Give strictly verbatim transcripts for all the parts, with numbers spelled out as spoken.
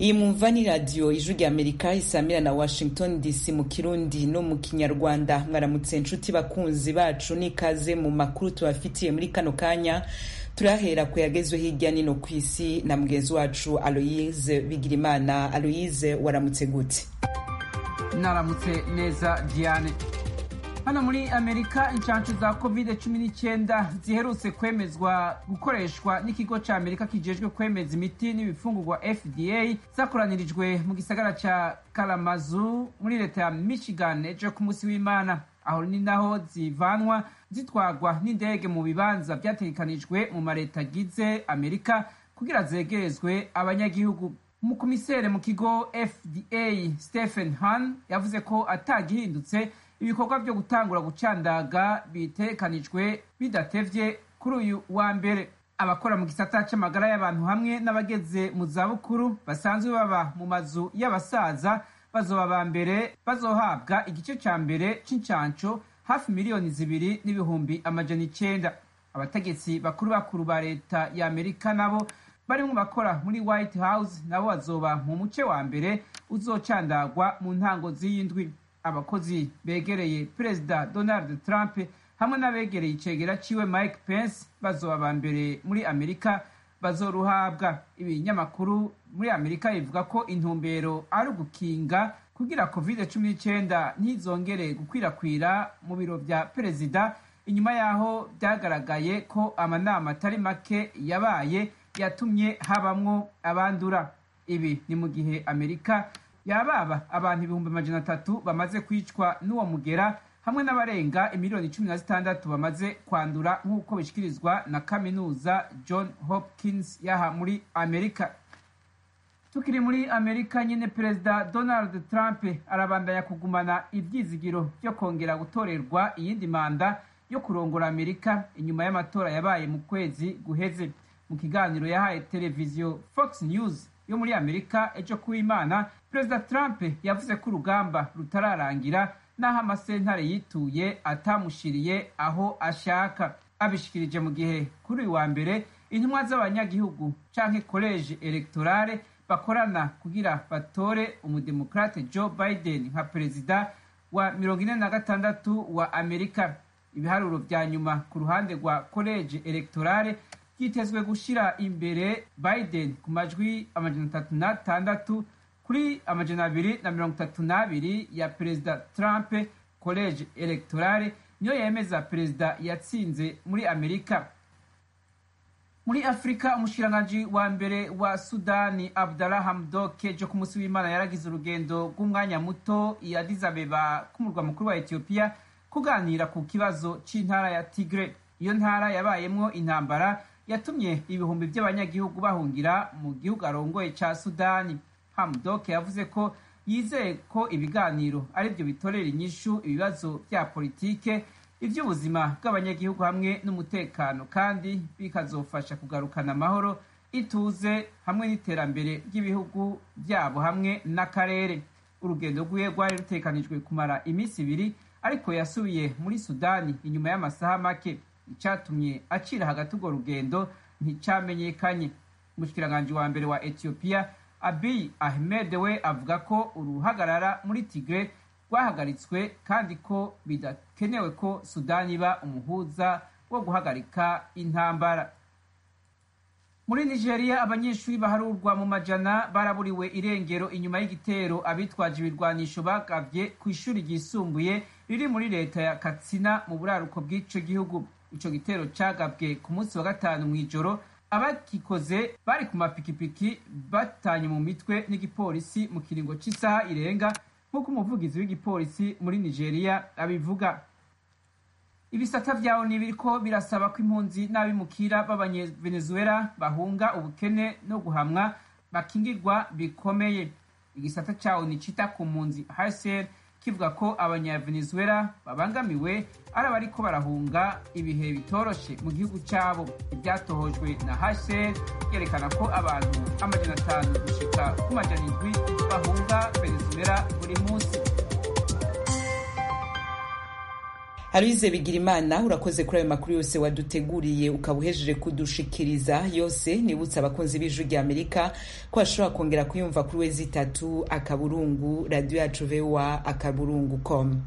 iyi mwumva ni radiyo ijwi rya amerika isamira na washington dc mu kirundi no mu kinyarwanda. mwaramutse nshuti bakunzi bacu, n'ikaze mu makuru tubafitiye muri kano kanya. turahera ku yagezwe hirya nino ku isi na mugenzi wacu Aloise Bigirimana. Aloise, waramutse gute? Naramutse neza Diane. Hano muri Amerika inshanshu za covid cumi n'icyenda ziherutse kwemezwa gukoreshwa n'ikigo ca Amerika kijejwe kwemeza imiti n'ibifungurwa F D A zakoranirijwe mu gisagara ca Kalamazoo muri leta ya Michigan ejo ku munsi w'Imana. Aho ni naho zivanwa zitwagwa n'indege mu bibanza vyategekanijwe mu mareta agize Amerika kugira zegerezwe abanyagihugu. Umukomisere mu kigo F D A Stephen Hahn yavuze ko atagihindutse ibikorwa byo gutangura gucandaga bitekanijwe bidatevye kuri uyu wa mbere. Abakora mu gisata c'amagara y'abantu hamwe n'abageze mu zabukuru basanzwe baba mu mazu y'abasaza bazoba ba mbere bazohabwa igice ca mbere c'incanco hafi miliyoni zibiri n'ibihumbi amajana icenda. Abategetsi bakuru bakuru ba leta ya Amerika nabo bari mu bakora muri White House nabo bazoba mu muce wa mbere uzocandagwa mu ntango z'iyindwi. Abakozi begereye Perezida Donald Trump hamwe n'abegereye icegera ciwe Mike Pence bazoba ba mbere muri Amerika bazoruhabwa. Ibinyamakuru muri Amerika bivuga ko intumbero ari ugukinga kugira covid cumi n'icyenda ntizongere gukwirakwira mu biro vya perezida, inyuma yaho byagaragaye ko amanama atari make yabaye yatumye habamwo abandura. Ibi ni mu gihe Amerika yababa abantu ibihumbi amajana atatu bamaze kwicwa n'uwo mugera hamwe n'abarenga imiliyoni cumi na zitandatu bamaze kwandura nk'uko bishikirizwa na kaminuza John Hopkins yaha muri Amerika. Tukiri muri Amerika nyine, Perezida Donald Trump arabandanya kugumana ivyizigiro byo kongera gutorerwa iyindi manda yo kurongora Amerika inyuma y'amatora yabaye mu kwezi guheze. Mu kiganiro yahaye televiziyo Fox News yo muri Amerika ejo kuw'Imana, Perezida Trump yavuze ko urugamba rutararangira naho amasentare yituye atamushiriye aho ashaka. Abishikirije mu gihe kuri uyu wa mbere intumwa z'abanyagihugu canke college electorale bakorana kugira batore umudemokrate Joe Biden nka perezida wa mirongo ine na gatandatu wa Amerika. Ibiharuro vya nyuma ku ruhande rwa college electorale yitezwe gushira imbere Biden ku majwi amajana atatu na tandatu kuri amajana abiri na mirongo itatu n'abiri ya Perezida Trump. College electorale niyo yemeza perezida yatsinze muri Amerika. Muri Afrika, umushikiranganji wa mbere wa Sudani Abdallah Hamdok ejo ku munsi w'Imana yaragize urugendo rw'umwanya muto i Addis Abeba ku murwa mukuru wa Ethiopia kuganira ku kibazo c'intara ya Tigre. Iyo ntara yabayemwo intambara yatumye ibihumbi by'abanyagihugu bahungira mu gihugu arongoye ca Sudani. Hamdok yavuze ko yizeye ko ibiganiro ari byo bitorera inyishu ibibazo vya politike, ivy'ubuzima bw'abanyagihugu hamwe n'umutekano, kandi bikazofasha kugarukana amahoro, ituze hamwe n'iterambere ry'ibihugu vyabo hamwe n'akarere. Urugendo rwiwe rwari rutekanijwe kumara iminsi ibiri, ariko yasubiye muri Sudani inyuma y'amasaha make. Icatumye acira hagati urwo rugendo nticamenyekanye. Umushikiranganji wa mbere wa Ethiopia Abiy Ahmed we avuga ko uruhagarara muri Tigre rwahagaritswe kandi ko bidakenewe ko Sudani iba umuhuza wo guhagarika intambara. Muri Nigeria, abanyeshuri baharurwa mu majana baraburiwe irengero inyuma y'igitero abitwaje ibirwanisho bagavye ku ishuri ryisumbuye riri muri leta ya Katsina mu buraruko bw'ico gihugu. Ico gitero cagabwe ku munsi wa gatanu mw'ijoro. Abakikoze bari ku mapikipiki batanye mu mitwe n'igipolisi mu kiringo c'isaha irenga, nk'uko umuvugizi w'igipolisi muri Nigeria abivuga. Ibisata vyawo ni biriko birasaba ko impunzi n'abimukira b'abanyevenezuela bahunga ubukene no guhamwa bakingirwa bikomeye. Igisata cawo ni cita ku mpunzi H C R kivuga ko abanyavenezuela babangamiwe ari abariko barahunga ibihe bitoroshe mu gihugu cabo. Ivyatohojwe na H C R yerekana ko abantu amajana atanu gushika ku majana indwi bahunga Venezuela buri munsi. Aloise Bigirimana urakoze kuri ayo makuru yose waduteguriye ukabuhejeje kudushikiriza yose. Nibutsa abakunzi b'Ijwi rya Amerika ko ashobora kongera kuyumva kuri wezi itatu akaburungu radio yacu V O A akaburungu com.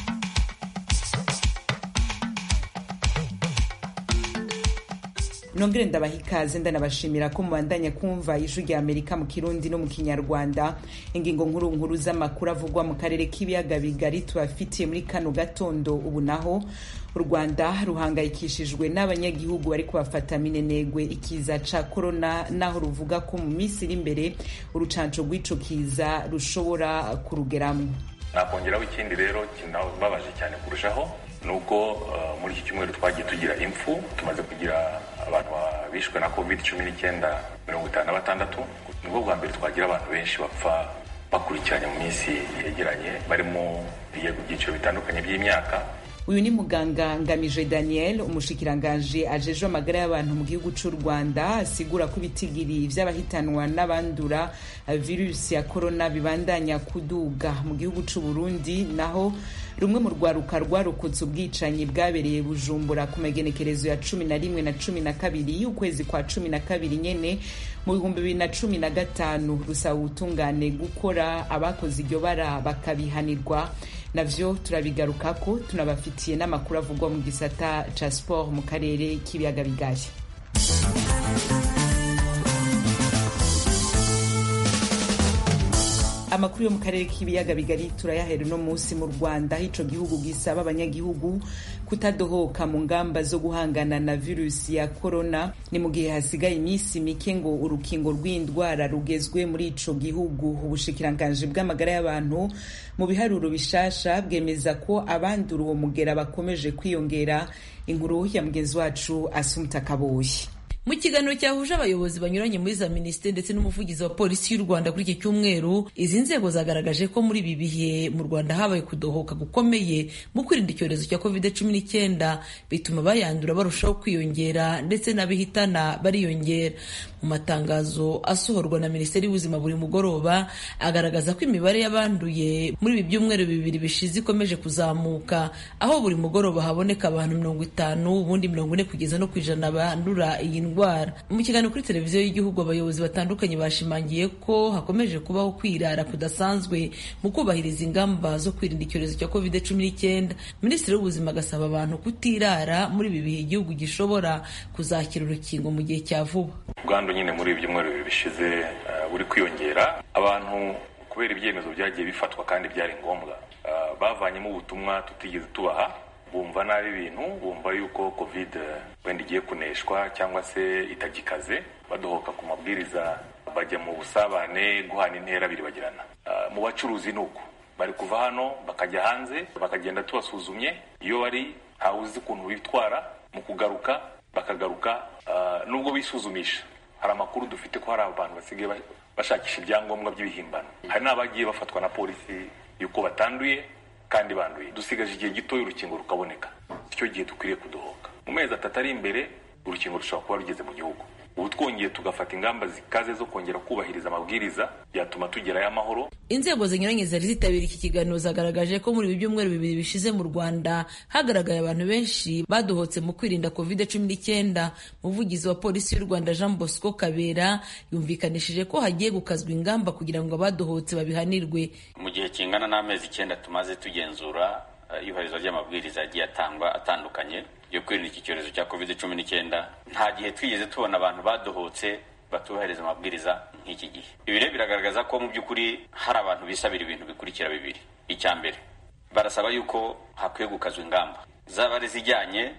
Nongere ndabaha ikaze ndanabashimira ko mubandanya kumva Ijwi rya Amerika mu Kirundi no mu Kinyarwanda. Ingingo nkuru nkuru z'amakuru avugwa mu karere k'ibiyaga bigari tubafitiye muri kano gatondo. Ubu naho u Rwanda ruhangayikishijwe n'abanyagihugu bari kubafata minenegwe ikiza ca corona, naho ruvuga ko mu minsi iri imbere urucanco rw'ico kiza rushobora kurugeramwo. Nakongeraho ikindi rero kinababaje cyane kurushaho nuko uh, muri iki cyumweru twagiye tugira impfu, tumaze kugira abantu bishwe na covid cumi n'icyenda mirongo itanu na batandatu. Nubwo bwa mbere twagira abantu benshi bapfa bakurikiranye mu minsi yegeranye, barimo ibyiciro bitandukanye by'imyaka. Uyu ni muganga Ngamije Daniel, umushikiranganje ajeje amagara y'abantu mu gihugu cy'u Rwanda, asigura ko ibitigiri vy'abahitanwa n'abandura virusi ya corona bibandanya kuduga mu gihugu cy'u Burundi. Naho rumwe mu rwaruka rwarokotse ubwicanyi bwabereye Bujumbura ku magenekerezo ya cumi na rimwe na cumi na kabiri y'ukwezi kwa cumi na kabiri nyene mu bihumbi bibiri na cumi na gatanu rusaba ubutungane gukora abakoze iryo bara bakabihanirwa. Navyo turabigarukako, tunabafitiye n'amakuru avugwa mu gisata ca sport mu karere k'ibiyaga bigari. Amakuru yo mu karere k'ibiyaga bigari turayahera no munsi mu Rwanda. Ico gihugu gisaba abanyagihugu kutadohoka mu ngamba zo guhangana na virusi ya corona, ni mu gihe hasigaye iminsi mike ngo urukingo rw'indwara rugezwe muri ico gihugu. Ubushikiranganje bw'amagara y'abantu mu biharuro bishasha bwemeza ko abandura uwo mugera bakomeje kwiyongera. Inkuru ya mugenzi wacu Asumta Kaboyi. Mu kiganiro cyahuje abayobozi banyuranye muri za minisiteri ndetse n'umuvugizi wa polisi y'u Rwanda kuri iki cyumweru, izi nzego zagaragaje ko muri ibi bihe mu Rwanda habaye kudohoka gukomeye mu kwirinda icyorezo cya covid cumi n'icyenda, bituma bayandura barushaho kwiyongera ndetse n'abihitana bariyongera. Mu matangazo asohorwa na Minisiteri y'Ubuzima buri mugoroba, agaragaza ko imibare y'abanduye muri ibi byumweru bibiri bishize ikomeje kuzamuka, aho buri mugoroba haboneka abantu mirongo itanu, ubundi mirongo ine kugeza no kwijana bandura iyi ndwara. Mu kiganiro kuri televiziyo y'igihugu, abayobozi batandukanye bashimangiye ko hakomeje kubaho kwirara kudasanzwe mu kubahiriza ingamba zo kwirinda icyorezo cya covid cumi n'icyenda. Minisitiri w'Ubuzima agasaba abantu kutirara muri ibi bihe igihugu gishobora kuzakira urukingo mu gihe cya vuba. Uganda nyine muri ibi byumweru bibiri bishize uh, buri kwiyongera abantu kubera ibyemezo byagiye bifatwa kandi byari ngombwa, uh, bavanyemo ubutumwa tutigeze tubaha, bumva nabi ibintu, bumva yuko covid wenda igiye kuneshwa cyangwa se itagikaze, badohoka ku mabwiriza, bajya mu busabane, guhana intera biribagirana. Uh, mu bacuruzi nuko bari kuva hano bakajya hanze, bakagenda tubasuzumye, iyo bari ntawuzi ukuntu bitwara, mu kugaruka bakagaruka uh, nubwo bisuzumisha. Hari amakuru dufite ko hari abantu basigaye bashakisha ibyangombwa by'ibihimbano, hari n'abagiye bafatwa na polisi yuko batanduye kandi banduye. Dusigaje igihe gito urukingo rukaboneka, icyo gihe dukwiriye kudohoka. Mu mezi atatu ari imbere urukingo rushobora kuba rugeze mu gihugu. Ubu twongeye tugafata ingamba zikaze zo kongera kubahiriza amabwiriza yatuma tugerayo amahoro. Inzego zinyuranye zari zitabira iki kiganiro zagaragaje ko muri ibi byumweru bibiri bishize mu Rwanda hagaragaye abantu benshi badohotse mu kwirinda covid cumi n'icyenda. Umuvugizi wa polisi y'u Rwanda Jean Bosco Kabera yumvikanishije ko hagiye gukazwa ingamba kugira ngo abadohotse babihanirwe. Mu gihe kingana n'amezi icyenda tumaze tugenzura iyubahirizwa ry'amabwiriza yagiye atangwa atandukanye yo kwirinda iki cyorezo cya covid cumi n'icyenda, nta gihe twigeze tubona abantu badohotse batubahiriza amabwiriza nk'iki gihe. Ibi rero biragaragaza ko mu by'ukuri hari abantu bisabira ibintu bikurikira bibiri. Icya mbere, barasaba yuko hakwiye gukazwa ingamba, zaba ari zijyanye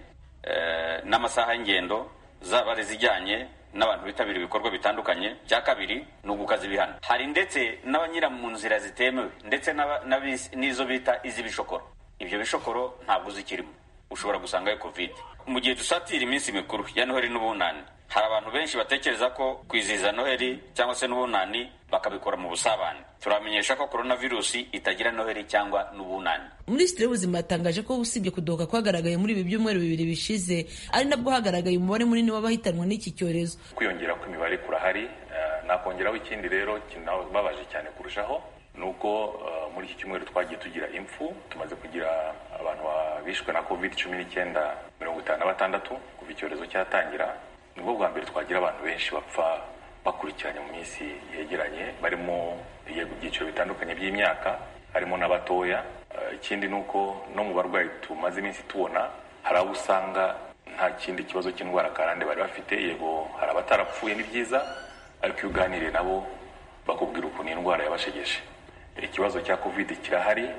eh, n'amasaha y'ingendo, zaba ari zijyanye n'abantu bitabira ibikorwa bitandukanye. Cya kabiri ni ugukaza ibihano. Hari ndetse n'abanyira mu nzira zitemewe ndetse n'izo bita iz'ibishokoro. Ibyo bishokoro ntabwo zikirimo, ushobora gusangayo covid. Mu gihe dusatira iminsi mikuru ya Noheli n'Ubunani, hari abantu benshi batekereza ko kwizihiza Noheli cyangwa se n'Ubunani bakabikora mu busabane. Turamenyesha ko coronavirusi itagira Noheli cyangwa n'Ubunani. Minisitiri w'Ubuzima yatangaje ko usibye kudohoka kwagaragaye muri ibi byumweru bibiri bishize, ari nabwo hagaragaye umubare munini w'abahitanwa n'iki cyorezo. Kwiyongera kw'imibare kurahari. Uh, nakongeraho ikindi rero kinababaje cyane kurushaho nuko uh, muri iki cyumweru twagiye tugira impfu, tumaze kugira abantu bishwe na covid cumi n'icyenda mirongo itanu na batandatu kuva icyorezo cyatangira. Nibwo bwa mbere twagira abantu benshi bapfa bakurikiranye mu minsi yegeranye, barimo ibyiciro bitandukanye by'imyaka, harimo n'abatoya. Ikindi ni uko no mu barwayi tumaze iminsi tubona hari abo usanga nta kindi kibazo cy'indwara karande bari bafite. Yego hari abatarapfuye ni byiza, ariko iyo uganiriye nabo bakubwira ukuntu indwara yabashegeshe. Ikibazo cya covid kirahari,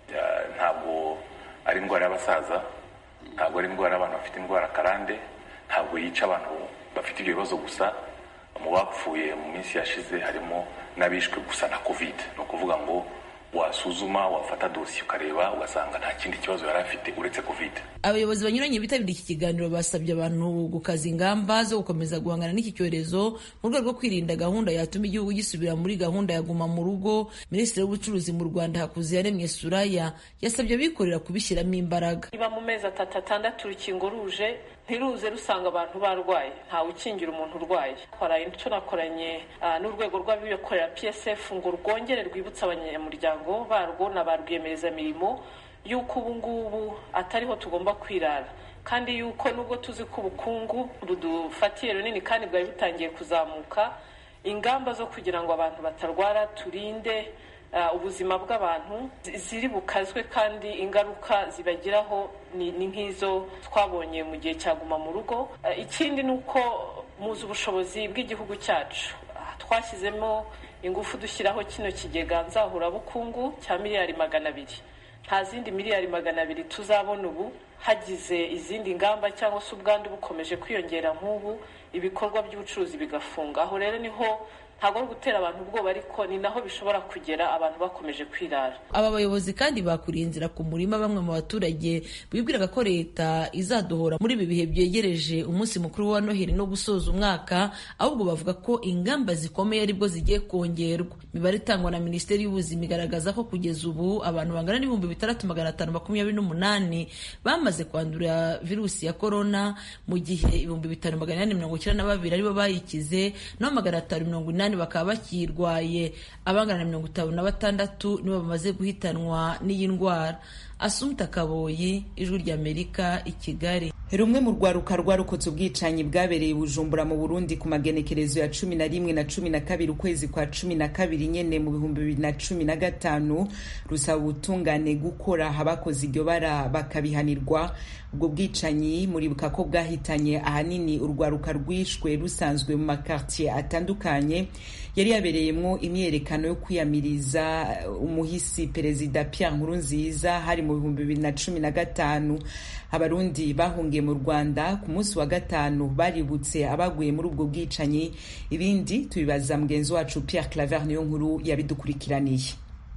ntabwo ari indwara y'abasaza, ntabwo ari indwara y'abantu bafite indwara karande, ntabwo yica abantu bafite ibyo bibazo gusa. Mu bapfuye mu minsi yashize harimo n'abishwe gusa na covid. Ni ukuvuga ngo wasuzuma, wafata dosiye ukareba ugasanga nta kindi kibazo yari afite uretse covid. Abayobozi banyuranye bitabiriye iki kiganiro basabye abantu gukaza ingamba zo gukomeza guhangana n'iki cyorezo mu rwego rwo kwirinda gahunda yatuma igihugu gisubira muri gahunda ya guma mu rugo. Minisitiri w'ubucuruzi mu Rwanda Hakuziyaremye Suraya yasabye abikorera kubishyiramo imbaraga. Niba mu mezi atatu atandatu urukingo ruje, ntiruze rusanga abantu barwaye, ntawe ukingira umuntu urwaye. Twaraye tunakoranye n'urwego rw'abikorera P S F ngo rwongere rwibutsa abanyamuryango barwo na ba rwiyemezamirimo yuko ubu ngubu atariho tugomba kwirara, kandi yuko nubwo tuzi ko ubukungu budufatiye runini kandi bwari butangiye kuzamuka, ingamba zo kugira ngo abantu batarwara turinde Uh, ubuzima bw'abantu ziri bukazwe kandi ingaruka zibagiraho ni nk'izo twabonye mu gihe cyaguma mu rugo. Uh, ikindi ni uko muzi ubushobozi bw'igihugu cyacu, uh, twashyizemo ingufu dushyiraho kino kigega nzahurabukungu cya miliyari magana abiri. Nta zindi miliyari magana abiri tuzabona ubu hagize izindi ngamba cyangwa se ubwandu bukomeje kwiyongera nk'ubu, ibikorwa by'ubucuruzi bigafunga. Aho rero niho ntabwo ari gutera abantu ubwoba, ariko ni naho bishobora kugera abantu bakomeje kwirara. Aba bayobozi kandi bakuriye inzira ku murima bamwe mu baturage bibwiraga ko leta izadohora muri ibi bihe byegereje umunsi mukuru wa Noheli no gusoza umwaka, ahubwo bavuga ko ingamba zikomeye aribwo zigiye kongerwa. Imibare itangwa na Minisiteri y'Ubuzima igaragaza ko kugeza ubu abantu bangana n'ibihumbi bitandatu magana atanu makumyabiri n'umunani bamaze kwandura virusi ya korona, mu gihe ibihumbi bitanu magana inani mirongo icyenda na babiri aribo bayikize, naho magana atanu mirongo inani bakaba bakirwaye. Abangana na mirongo itanu na batandatu nibo bamaze guhitanwa n'iyi ndwara. Asumta Kaboyi, Ijwi ry'Amerika, i Kigali. Rumwe mu rwaruka rwarokotse ubwicanyi bwabereye Bujumbura mu Burundi ku magenekerezo ya cumi na rimwe na cumi na kabiri ukwezi kwa cumi na kabiri nyene mu bihumbi bibiri na cumi na gatanu rusaba ubutungane gukora abakoze iryo bara bakabihanirwa. Ubwo bwicanyi muribuka ko bwahitanye ahanini urwaruka rwishwe rusanzwe mu makartier atandukanye yari yabereyemwo imyerekano yo kwiyamiriza umuhisi Perezida Pierre Nkurunziza hari mu bihumbi bibiri na cumi na gatanu. Abarundi bahungiye mu Rwanda ku munsi wa gatanu baributse abaguye muri ubwo bwicanyi. Ibindi tubibaza mugenzi wacu Pierre Claver niyo nkuru yabidukurikiraniye.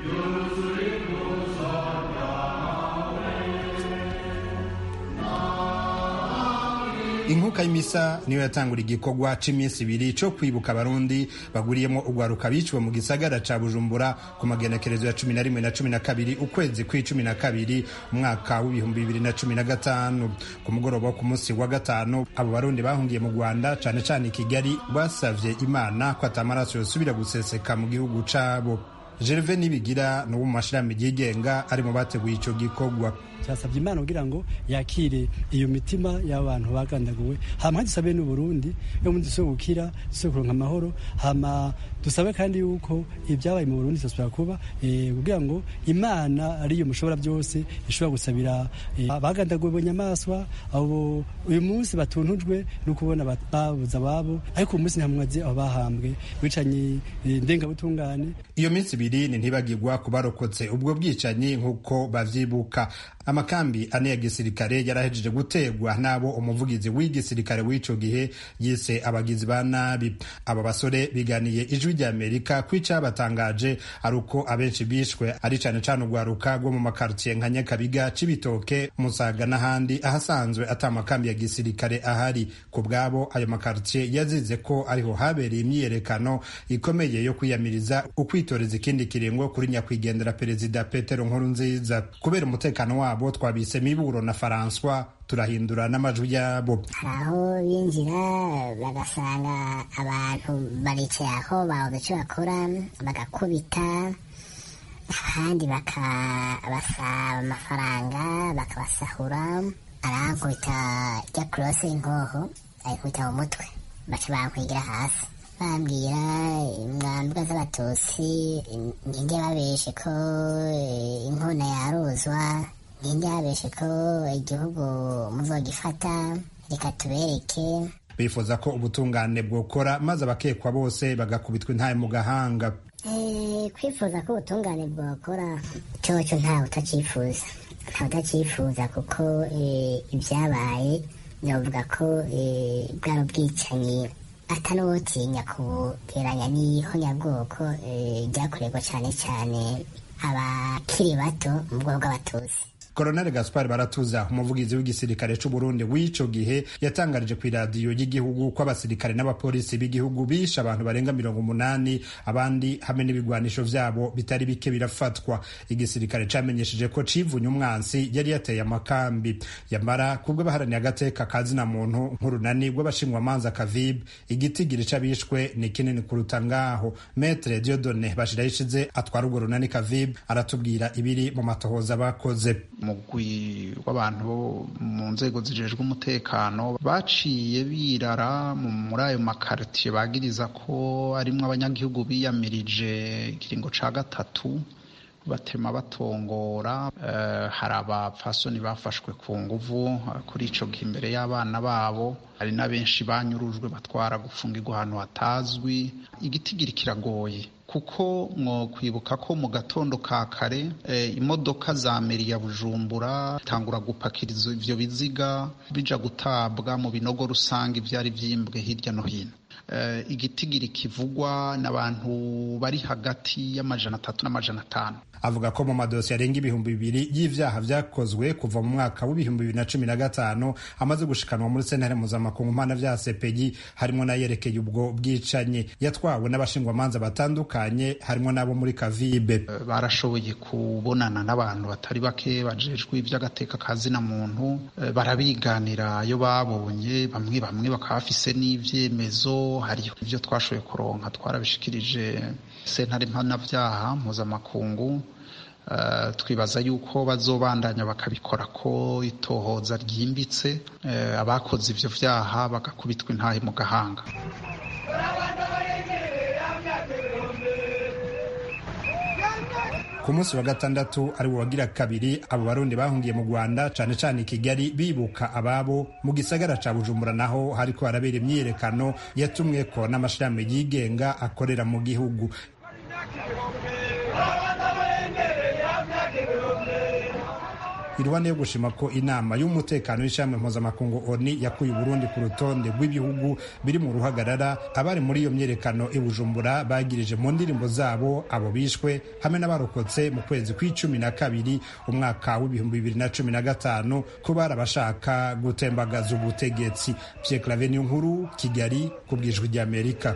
Inkuka y'imisa niyo yatangura igikorwa c'iminsi ibiri cyo kwibuka abarundi baguriyemo ugwaruka biciwe mu gisagara ca Bujumbura ku magenekerezo ya cumi na rimwe na cumi na kabiri ukwezi kw'icumi na kabiri umwaka w'ibihumbi bibiri na cumi na gatanu. Ku mugoroba ku munsi wa gatanu abo barundi bahungiye mu Rwanda cane cane i Kigali basavye Imana ko atamaraso yosubira guseseka mu gihugu cabo. Gervais Nibigira no mu mashirahamwe yigenga ari mu bateguye ico gikorwa. Cyasabye Imana kugira ngo yakire iyo mitima y'abantu bagandaguwe, hama dusabe n'u Burundi yo mu duso gukira duso kuronka amahoro, hama dusabe kandi yuko ibyabaye mu Burundi cyasubira kuba eh kugira ngo Imana ari yo mushobora byose ishobora gusabira bagandaguwe bonyamaswa abo uyu munsi batuntujwe no kubona babuza babo, ariko uyu munsi ntamwaze abo bahambwe bicanye ndenga butungane. Iyo minsi ibiri ni ntibagirwa kubarokotse ubwo bwicanyi nkuko bavyibuka. Amakambi ane ya gisirikare yarahejeje gutegwa nabo umuvugizi w'igisirikare w'ico gihe yise abagizi ba nabi. Aba basore biganiye Ijwi ry'Amerika kwica batangaje aruko abenshi bishwe ari cane cane ugwaruka rwo mu makartier nka Nyakabiga, Cibitoke, Musaga n'ahandi ahasanzwe atamakambi ya gisirikare ahari. Ku bwabo ayo makartier yazize ko ariho habereye imyiyerekano ikomeye yo kwiyamiriza ukwitoreza ikindi kiringo kuri nyakwigendera Perezida Petero Nkurunziza. Kubera umutekano wabo twabise Miburo na François turahindura n'amajwi yabo. Aho binjira bagasanga abantu baricaye aho babuze icyo bakora bagakubita ahandi bakabasaba amafaranga bakabasahura, arankubita rya kurose inkoho ayikubita mu mutwe baca bankwigira hasi bambwira mwambwa z'abatutsi ninde babeshe ko inkona yaruzwa, ninde yabeshe ko igihugu muzogifata, reka tubereke. bifuza ko ubutungane bwokora maze abakekwa bose bagakubitwa intaye mu gahanga. kwifuza ko ubutungane bwokora cyoco ntawe utacifuza ntawe utacifuza kuko ibyabaye novuga ko bwari ubwicanyi atanuwotinya kugeranya n'ihonyabwoko ryakorerwa cyane cyane abakiri bato mu bwoko bw'abatutsi. Colonel Gaspar Baratuza umuvugizi w'igisirikare c'u Burundi w'ico gihe yatangarije ku iradiyo y'igihugu ko abasirikare n'abapolisi b'igihugu bishe abantu barenga mirongo umunani, abandi hamwe n'ibigwanisho vyabo bitari bike birafatwa. Igisirikare camenyesheje ko civunye umwansi yari yateye amakambi. Yamara kubwo baharaniye agateka kazina muntu nk'urunani rw'abashingwamanza Kavib, igitigiri c'abishwe ni kinini kuruta ngaho. Maître Dieudonné Bashirayishize atwara urwo runani Kavib aratubwira ibiri mu matohoza bakoze. Umugwi w'abantu bo mu nzego zijejwe umutekano baciye birara muri ayo makaritiye bagiriza ko arimwo abanyagihugu biyamirije ikiringo ca gatatu, batema batongora. Uh, hari abapfasoni bafashwe ku nguvu uh, kuri ico gihe imbere y'abana babo, hari na benshi banyurujwe batwara gufungirwa ahantu hatazwi. Igitigiri kiragoye kuko mwo kwibuka ko mu gatondo ka kare e, imodoka za meri ya Bujumbura tangura gupakiriza ivyo biziga bija gutabwa mu binogo rusange vyari vyimbwe hirya no hino. E, igitigiri kivugwa n'abantu bari hagati y'amajana atatu n'amajana atanu. Avuga ko mu madosiye arenga ibihumbi bibiri y'ivyaha vyakozwe kuva mu mwaka w'ibihumbi bibiri na cumi na gatanu amaze gushikanwa muri sentare mpuzamakungu mpana vya C P I, harimo n'ayerekeye ubwo bwicanyi. Yatwawe n'abashingwamanza batandukanye harimo n'abo muri Kavibe. Uh, barashoboye kubonana n'abantu batari bake bajejwe ivy'agateka kazina muntu, uh, barabiganira yo babonye, bamwe bamwe bakaba bafise n'ivyemezo. Hari ivyo twashoboye kuronka twarabishikirije sentare mpana vyaha mpuzamakungu. Uh, twibaza yuko bazobandanya bakabikora ko itohoza ryimbitse, uh, abakoze ivyo vyaha bagakubitwa intahe mu gahanga. Ku munsi wa gatandatu ari wagira kabiri abo barundi bahungiye mu Rwanda cane cane Kigali bibuka ababo mu gisagara ca Bujumbura, naho hariko harabera imyiyerekano yatumweko n'amashirahamwe yigenga akorera mu gihugu. Irwane yo gushima ko inama y'umutekano y'ishamwe mpuzamakungu O N U yakuye Burundi ku rutonde rw'ibihugu biri mu ruhagarara, abari muri iyo myerekano i Bujumbura bagirije mu ndirimbo zabo abo bishwe hamwe n'abarokotse mu kwezi kw'icumi na kabiri umwaka w'ibihumbi bibiri na cumi na gatanu ko barabashaka gutembagaza ubutegetsi. Pierre Claver Nkuru, Kigali, ku bw'ijwi ry'Amerika.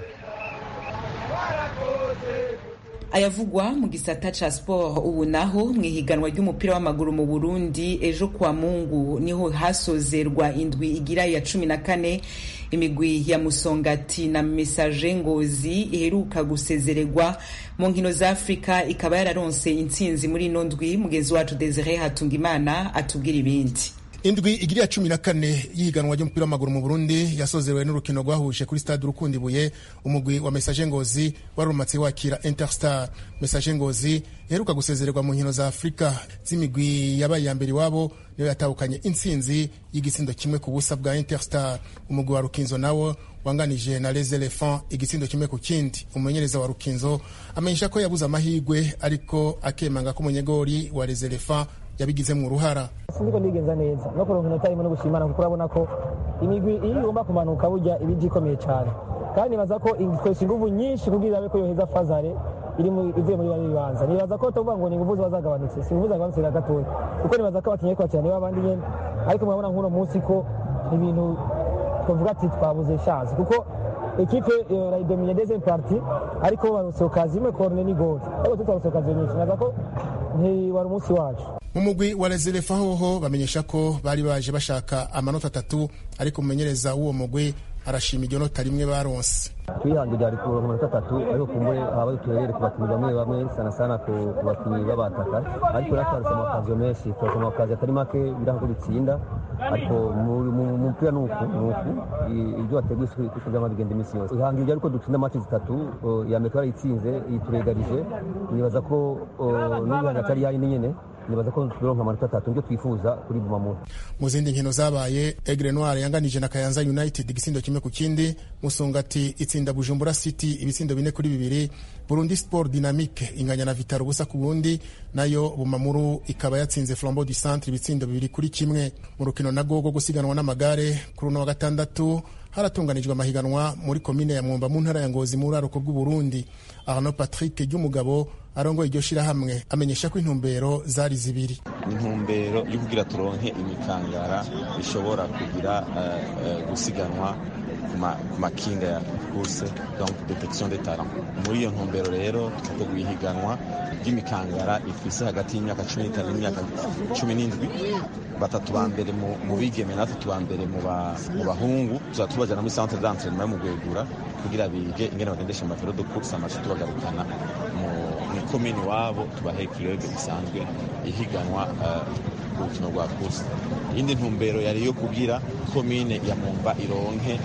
Ayavugwa mu gisata ca sport. Ubu naho mwihiganwa ry'umupira w'amaguru mu Burundi ejo kwa Mungu niho hasozerwa indwi igira ya cumi na kane. Imigwi ya Musongati na Message Ngozi iheruka gusezererwa mu nkino za Afrika ikaba yararonse intsinzi muri ino ndwi. Mugenzi wacu Desire Hatungimana atubwira ibindi. Indwi igiri ya cumi na kane yihiganwa ry'umupira w'amaguru mu Burundi yasozerewe n'urukino rwahuje kuri stade Urukundi Buye. Umugwi wa Message Ngozi warumatse wakira Interstar. Message Ngozi iheruka gusezererwa mu nkino za Afrika z'imigwi yabaye ya mbere wabo niyo yatahukanye intsinzi y'igisindo kimwe ku busa bwa Interstar. Umugwi wa Rukinzo nawo wanganije na Les Elephants igisindo kimwe ku kindi. Umumenyereza wa Rukinzo amenyesha ko yabuze amahigwe ariko akemanga ko umunyegori wa Les Elephants yabigize mu ruhara. Sindiko ndigenza neza no kuronka inota imwe no gushimana kuko urabona ko imigwi iyo igomba kumanuka burya ibiji ikomeye cyane, kandi baza ko ingokoresha inguvu nyinshi kugira abe ko yoheza fazare iri mu ivuye muri bari bibanza. Nibaza ko tuvuga ngo ni inguvu bazagabanutse, si inguvu zagabanutse na gatoya kuko nibaza ko batinye kwa cyane babandi nyene, ariko murabona nk'uno munsi ko ibintu tuvuga ati twabuze chance kuko ekipe irayidomine deuxième partie ariko barusoka zimwe corner ni goal ariko tutarusoka nyinshi. Nibaza ko ni wari umunsi wacu. Mu mugwi wa Les Elephants hoho bamenyesha ko bari baje bashaka amanota atatu, ariko umumenyereza w'uwo mugwi arashima iryo nota rimwe baronse. Twihangira ryari ku amanota atatu ariko kumbure habaye uturere ku bakinnyi bamwe bamwe sana sana ku bakinnyi b'abataka ariko natwaretse amakazi menshi twaretse amakazi atari make biraho bitsinda ariko mu mupira nuko nuko ibyo wateguye isuku by'amagenda imisi yose ihangira ariko dutsinda match zitatu ya metwara itsinze ituregarije nibaza ko n'ibihanga atari yayi nyene nibaza ko turonka amanota atatu ndio twifuza kuri Bumamu. Mu zindi nkino zabaye Aigle Noir yanganije na Kayanza United igisindo kimwe ku kindi, Musongati itsinda Bujumbura City ibitsindo bine kuri bibiri, Burundi Sport Dynamique inganya na Vitaro busa ku bundi, nayo Bumamuru ikaba yatsinze Flambeau du Centre ibitsindo bibiri kuri kimwe. Mu rukino nago go gusiganwa n'amagare kuri uno wa gatandatu haratunganijwe amahiganwa muri komine ya Mwumba mu ntara ya Ngozi mu raro bw'u Burundi. Arnaud Patrick Ryumugabo arongo iryo shirahamwe amenyesha ko intumbero zari zibiri. Intumbero yo kugira turonke imikangara ishobora kugira uh, uh, gusiganwa ku makinga ya course donc détection des talents. Muri iyo ntumbero rero twateguye ihiganwa ry'imikangara ifise hagati y'imyaka cumi n'itanu n'imyaka cumi n'indwi, batatu ba mbere mu bigeme na batatu ba mbere mu bahungu tuzatubajana muri centre d'entraînement mu Gwegura kugira bige ingene bagendesha amafero de course amashi tubagarukana mu komini wabo tubahe club isanzwe ihiganwa urukino rwa course. Indi ntumbero yari yo kugira komine ya Mwumba ironke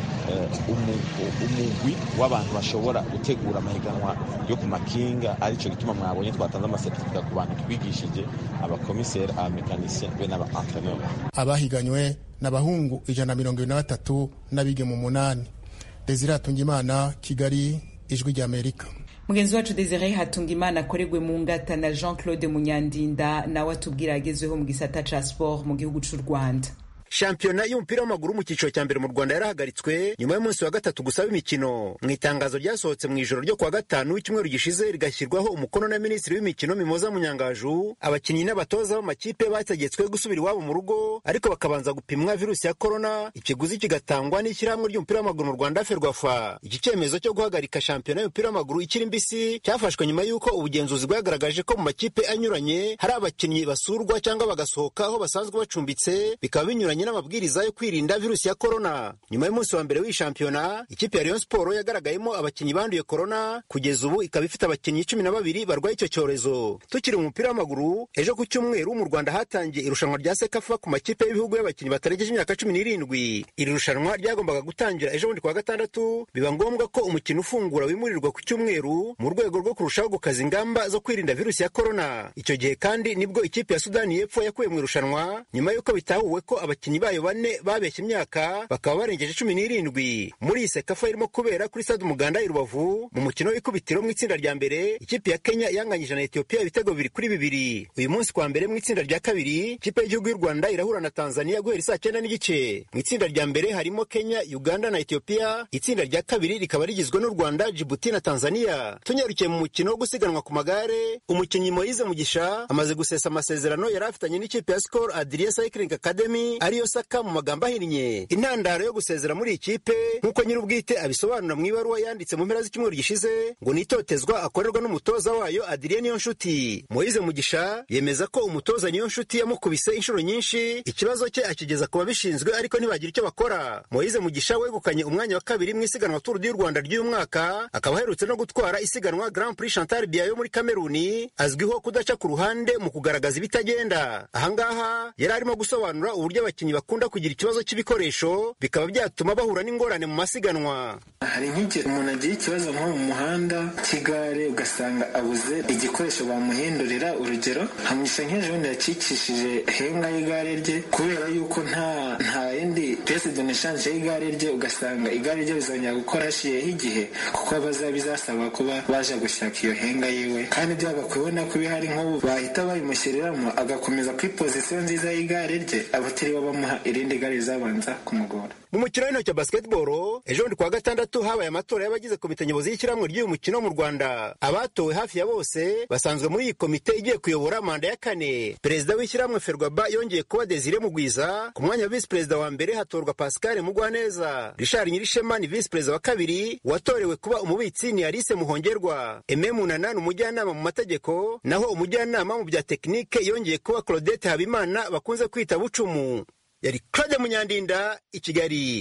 umugwi w'abantu bashobora gutegura amahiganwa yo ku makinga, arico gituma mwabonye twatanze amasertifika ku bantu twigishije abakomiseri abamekanisien be n'aba-entraîneur. Abahiganywe n'abahungu ijana na mirongo ibiri na batatu n'abigeme umunani. Desire Hatungimana, Kigali, Ijwi ry'Amerika. Mugenzi wacu Desire Hatungimana akoregwe mu ngata na Jean-Claude Munyandinda nawe atubwira agezweho mu gisata ca sport mu gihugu c'u Rwanda. Shampiyona y'umupira w'amaguru mu cyiciro cya mbere mu Rwanda yarahagaritswe nyuma y'umunsi wa gatatu gusaba imikino. Mu itangazo ryasohotse mu ijoro ryo kuwa gatanu w'icyumweru gishize rigashyirwaho umukono na Minisitiri w'Imikino Mimoza Munyangaju, abakinnyi n'abatoza b'amakipe bategetswe gusubira iwabo mu rugo ariko bakabanza gupimwa virusi ya corona, ikiguzi kigatangwa n'ishyirahamwe ry'umupira w'amaguru mu Rwanda Ferwafa. Iki cyemezo cyo guhagarika shampiyona y'umupira w'amaguru ikiri mbisi cyafashwe nyuma y'uko ubugenzuzi bwagaragaje ko mu makipe anyuranye hari abakinnyi basurwa cyangwa bagasohoka aho basanzwe bacumbitse, bikaba binyuranye n'amabwiriza yo kwirinda virusi ya corona. Nyuma y'umunsi wa mbere w'iyi shampiyona, ikipe ya Rayon Sport yagaragayemo abakinnyi banduye corona, kugeza ubu ikaba ifite abakinnyi cumi na babiri barwaye icyo cyorezo. Tukiri mu mupira w'amaguru, ejo ku cyumweru mu Rwanda hatangiye irushanwa rya Sekafa ku makipe y'ibihugu y'abakinnyi batarengeje imyaka cumi n'irindwi. Iri rushanwa ryagombaga gutangira ejo bundi kuwa gatandatu, biba ngombwa ko umukino ufungura wimurirwa ku cyumweru mu rwego rwo kurushaho gukaza ingamba zo kwirinda virusi ya corona. Icyo gihe kandi nibwo ikipe ya Sudani y'Epfo yakuwe mu irushanwa nyuma y'uko bitahuwe ko abakinnyi bayo bane babeshye imyaka bakaba barengeje cumi n'irindwi. Muri iyi Sekafa irimo kubera kuri Stade Umuganda i Rubavu, mu mukino w'ikubitiro mu itsinda rya mbere ikipe ya Kenya yanganyije na Ethiopia ibitego bibiri kuri bibiri. Uyu munsi kwa mbere mu itsinda rya kabiri ikipe y'igihugu y'u Rwanda irahura na Tanzania guhera saa cyenda n'igice. Mu itsinda rya mbere harimo Kenya, Uganda na Ethiopia. Itsinda rya kabiri rikaba rigizwe n'u Rwanda, Djibouti na Tanzania. Tunyarukiye mu mukino wo gusiganwa ku magare, umukinnyi Moise Mugisha amaze gusesa amasezerano yari afitanye n'ikipe ya Skol Adria Cycling Academy ariyo Saka mu magambo ahinnye. Intandaro yo gusezera muri ikipe nk'uko nyir'ubwite abisobanura mu ibaruwa yanditse mu mpera z'icyumweru gishize ngo nitotezwa akorerwa n'umutoza wayo Adrien Niyonshuti. Moise Mugisha yemeza ko umutoza Niyonshuti yamukubise inshuro nyinshi, ikibazo cye akigeza ku babishinzwe ariko ntibagira icyo bakora. Moise Mugisha wegukanye umwanya wa kabiri mu isiganwa Tour du Rwanda ry'uyu mwaka, akaba aherutse no gutwara isiganwa Grand Prix Chantal Biayo muri Kameruni, azwiho kudaca ku ruhande mu kugaragaza ibitagenda. Ahangaha yari arimo gusobanura uburyo abakinnyi bakunda kugira ikibazo cy'ibikoresho bikaba byatuma bahura n'ingorane mu masiganwa. Hari nk'igihe umuntu agira ikibazo nko mu muhanda cy'igare ugasanga abuze igikoresho bamuhindurira, urugero hamugisha nk'ejo bundi yacikishije henga y'igare rye kubera yuko nta nta yindi pièce de rechange y'igare rye, ugasanga igare rye bizongera gukora hashiyeho igihe kuko abaza bizasaba kuba baje gushaka iyo henga yiwe, kandi byagakubona ko bihari nk'ubu bahita bayimushyiriramo agakomeza kuri pozisiyo nziza y'igare rye, abatiriwe bamuha irindi gare rizabanza kumugora. Mu mukino w'intoki wa basketball ejo bundi kuwa gatandatu habaye amatora y'abagize komite nyobozi y'ishyirahamwe ry'uyu mukino mu Rwanda. Abatowe hafi ya bose basanzwe muri iyi komite igiye kuyobora manda ya kane. Perezida w'ishyirahamwe Ferwaba yongeye kuba Desire Mugwiza, ku mwanya wa visi perezida wa mbere hatorwa Pascal Mugwaneza. Richard Nyirishema ni visi perezida wa kabiri, watorewe kuba umubitsi ni Alice Muhongerwa. Aime Munana umujyanama mu mategeko, naho umujyanama mu bya tekinike yongeye kuba Claudette Habimana bakunze kwita Bucumu. Yari Claude Munyandinda i Kigali.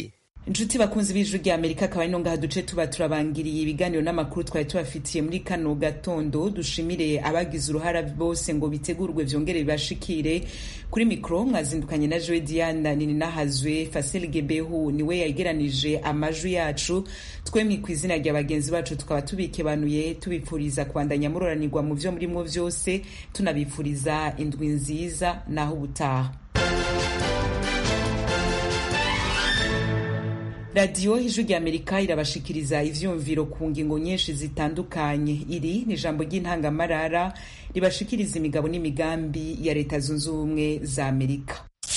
inshuti bakunzi b'ijwi rya Amerika akaba ari no ngaha duce tuba turabangiriye ibiganiro n'amakuru twari tubafitiye muri kano gatondo. Dushimire abagize uruhara bose ngo bitegurwe vyongere bibashikire. Kuri mikro mwazindukanye na Joe Diana nini nahazwe. Fasil Gebehu niwe yageranije amajwi yacu. Twemwe kwizina rya bagenzi bacu tukaba tubikebanuye tubipfuriza kwandanya muroranirwa mu vyo murimo vyose, tunabipfuriza indwi nziza naho ubutaha. Radio Ijwi rya Amerika irabashikiriza ivyumviro ku ngingo nyinshi zitandukanye. Iri ni jambo ry'intangamarara ribashikiriza imigabo n'imigambi ya Leta Zunze Ubumwe za Amerika.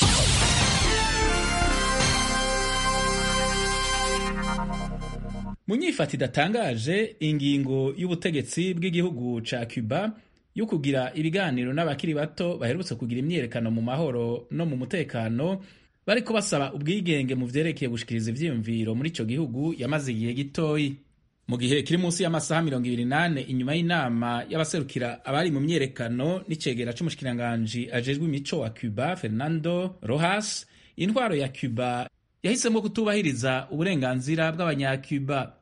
Munyifati datangaje ingingo y'ubutegetsi bw'igihugu ca Cuba yo kugira ibiganiro n'abakiri bato baherutse kugira imyerekano mu mahoro no mu mutekano bariko basaba ubwigenge mu vyerekeye gushikiriza ivyiyumviro muri ico gihugu yamaze igihe gitoyi. Mu gihe kiri munsi y'amasaha mirongo ibiri nane inyuma y'inama y'abaserukira abari mu myerekano n'icegera c'umushikiranganji ajejwe imico wa Cuba Fernando Rojas, intwaro ya Cuba yahisemo kutubahiriza uburenganzira bw'abanyacuba.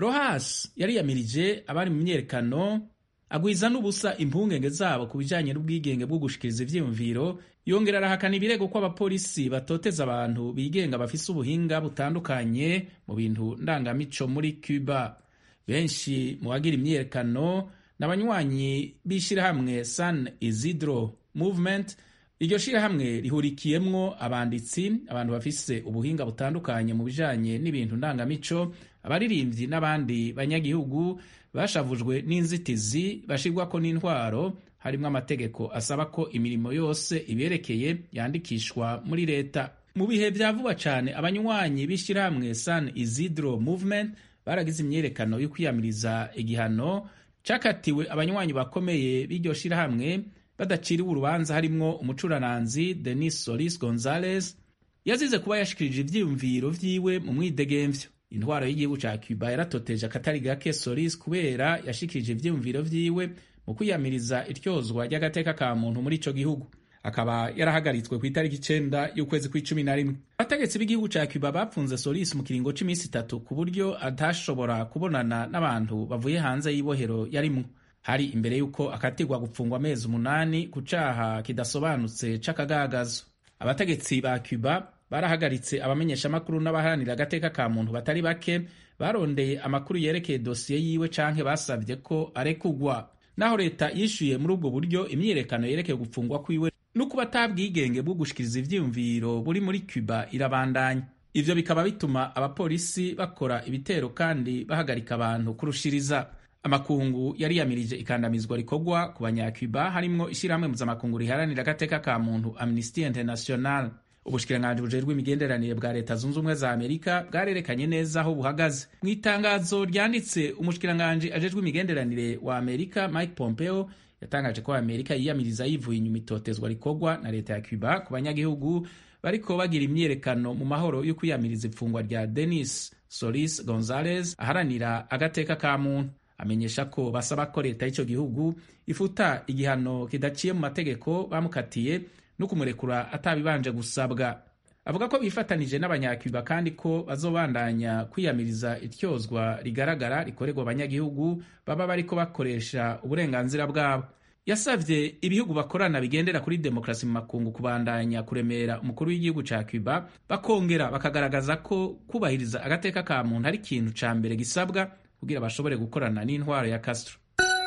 Rojas yariyamirije abari mu myerekano agwiza n'ubusa impungenge zabo ku bijanye n'ubwigenge bwo gushikiriza ivyiyumviro, yongera arahakana ibirego ko abapolisi batoteza abantu bigenga bafise ubuhinga butandukanye mu bintu ndangamico muri Cuba. Benshi mu bagira imyerekano n'abanywanyi b'ishirahamwe San Isidro Movement. Iryo shirahamwe rihurikiyemwo abanditsi, abantu bafise ubuhinga butandukanye mu bijanye n'ibintu ndangamico, abaririmbyi n'abandi banyagihugu bashavujwe n'inzitizi bashirwako n'intwaro, harimwo amategeko asaba ko imirimo yose iberekeye yandikishwa muri leta. Mu bihe vya vuba cane abanywanyi b'ishirahamwe San Isidro Movement baragize imyerekano yo kwiyamiriza igihano cakatiwe abanywanyi bakomeye b'iryo shirahamwe badaciriwe urubanza, harimwo umucurananzi Denis Solis Gonzalez yazize kuba yashikirije ivyiyumviro vyiwe mu mwidegemvyo. Intwaro y'igihugu ca Cuba yaratoteje akatari gake Solis kubera yashikirije ivyiyumviro vyiwe mu kwiyamiriza ityozwa ry'agateka ka muntu muri ico gihugu. Akaba yarahagaritswe ku itariki icenda y'ukwezi kw'icumi na rimwe. Abategetsi b'igihugu ca Cuba bapfunze Solis mu kiringo c'imisi itatu ku buryo atashobora kubonana n'abantu bavuye hanze y'ibohero yarimwo. Hari imbere yuko akatirwa gupfungwa amezi umunani ku caha kidasobanutse c'akagagazo. Abategetsi ba Cuba barahagaritse abamenyeshamakuru n'abaharanira agateka ka muntu batari bake barondeye amakuru yerekeye dosiye yiwe canke basavye ko arekugwa. Naho leta yishuye muri ubwo buryo, imyiyerekano yerekeye gupfungwa kwiwe n'ukuba atabwigenge bwo gushikiriza ivyiyumviro buri muri Cuba irabandanya. Ivyo bikaba bituma abapolisi bakora ibitero kandi bahagarika abantu kurushiriza. Amakungu yariyamirije ikandamizwa rikorwa ku banyacuba, harimwo ishirahamwe mpuzamakungu riharanira agateka ka muntu Amnesty International. Ubushikiranganji bujejwe imigenderanire bwa Leta Zunze Ubumwe za Amerika bwarerekanye neza aho buhagaze. Mu itangazo ryanditse, umushikiranganji ajejwe imigenderanire wa Amerika Mike Pompeo yatangaje ko Amerika yiyamiriza yivuye inyuma itotezwa rikorwa na leta ya Cuba ku banyagihugu bariko bagira imyerekano mu mahoro yo kwiyamiriza ifungwa rya Denis Solis Gonzalez aharanira agateka ka muntu. Amenyesha ko basaba ko leta y'ico gihugu ifuta igihano kidaciye mu mategeko bamukatiye no kumurekura atabibanje gusabwa. Avuga ko bifatanije n'abanyacuba kandi ko bazobandanya kwiyamiriza ityozwa rigaragara rikorerwa abanyagihugu baba bariko bakoresha uburenganzira bwabo. Yasavye ibihugu bakorana bigendera kuri demokrasi mu makungu kubandanya kuremera umukuru w'igihugu ca Cuba, bakongera bakagaragaza ko kubahiriza agateka ka muntu ari ikintu ca mbere gisabwa kugira bashobore gukorana n'intwaro ya Castro.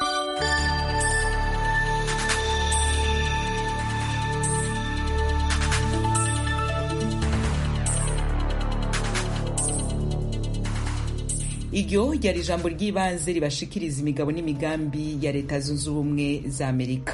Iryo ryari ijambo ry'ibanze ribashikiriza imigabo n'imigambi ya Leta Zunze Ubumwe za Amerika.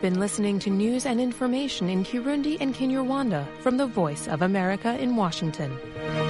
You've been listening to news and information in Kirundi and Kinyarwanda from the Voice of America in Washington.